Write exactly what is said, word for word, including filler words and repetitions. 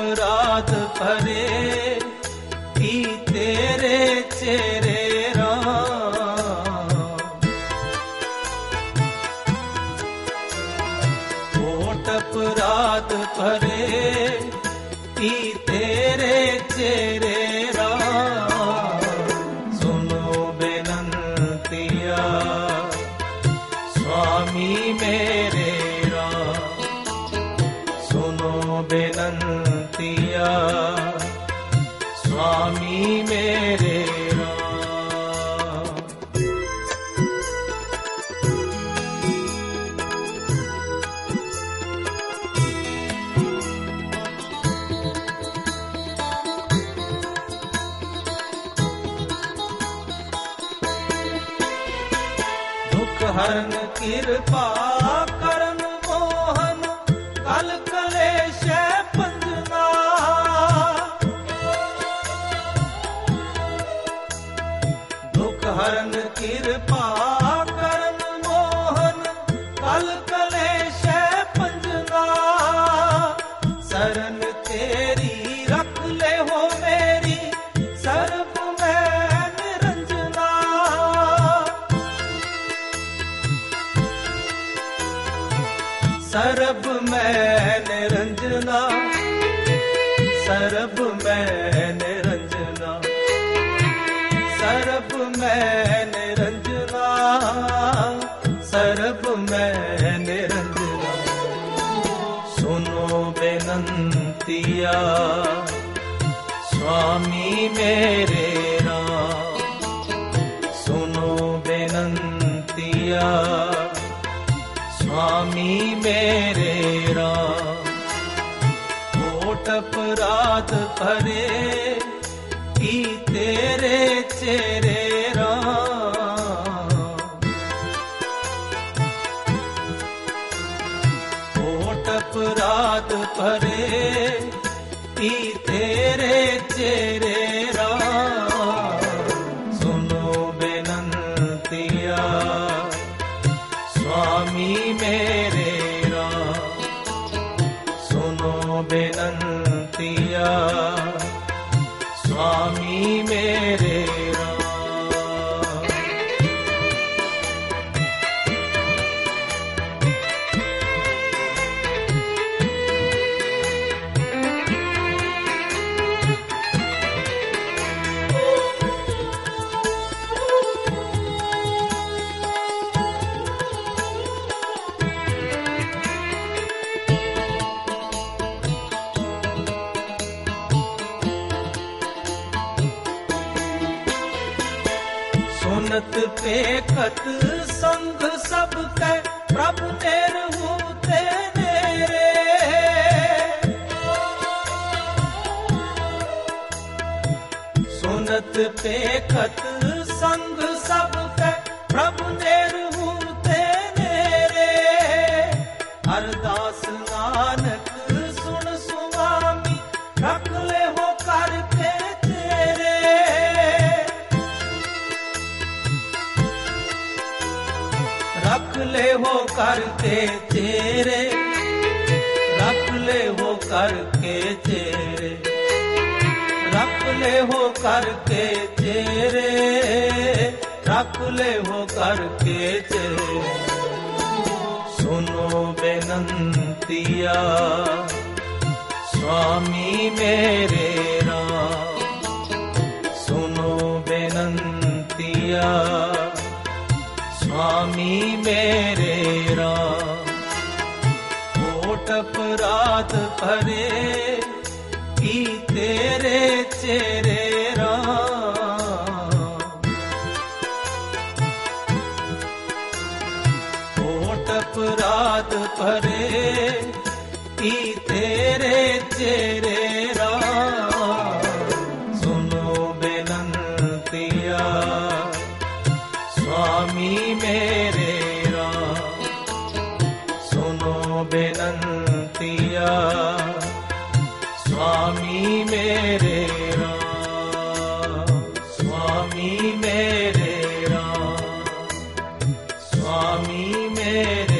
अपराध भरे की तेरे चेहरे राम। कोट अपराध भरे की तेरे चेहरे राम। सुनो बेनंतिया स्वामी मेरे राम। सुनो बेनंतिया स्वामी मेरे राम। दुख हरन कृपा करन मोहन कल कलेश पंजना। दुख हरन कृपा करन मोहन कल कलेश पंजना। शरण तेरी रख ले हो मेरी सर्व में निरंजना। सरब में निरंजना। सरब में निरंजना। सरब में निरंजना। सरब में निरंजना। सुनो बेनंतिया स्वामी मेरे राम। सुनो बेनंतिया स्वामी मेरे राम। कोट अपराध भरे की तेरे चेहरे राम। कोट अपराध भरे की तेरे चेहरे राम। सुनो बेनंतिया स्वामी मेरे राम। सुनो बेनंतिया स्वामी मेरे राम। सुनत पेखत संग सब के प्रभु तेरे होते मेरे। सुनत पेखत संग सब के प्रभु तेरे होते मेरे। अरदास नानक सुन सुवामी रख ले हो करके तेरे। रख ले हो करके तेरे। रख ले हो करके तेरे। रख ले हो करके तेरे। रख ले हो करके तेरे। सुनो बेनंतिया स्वामी मेरे राम। सुनो बेनंतिया स्वामी मेरे राम। कोट अपराध भरे की तेरे चेहरे राम। कोट अपराध भरे की तेरे चेहरे राम। सुनो बेनंतिया स्वामी मेरे राम। सुनो बेनंतिया स्वामी मेरे राम। स्वामी मेरे राम। स्वामी मेरे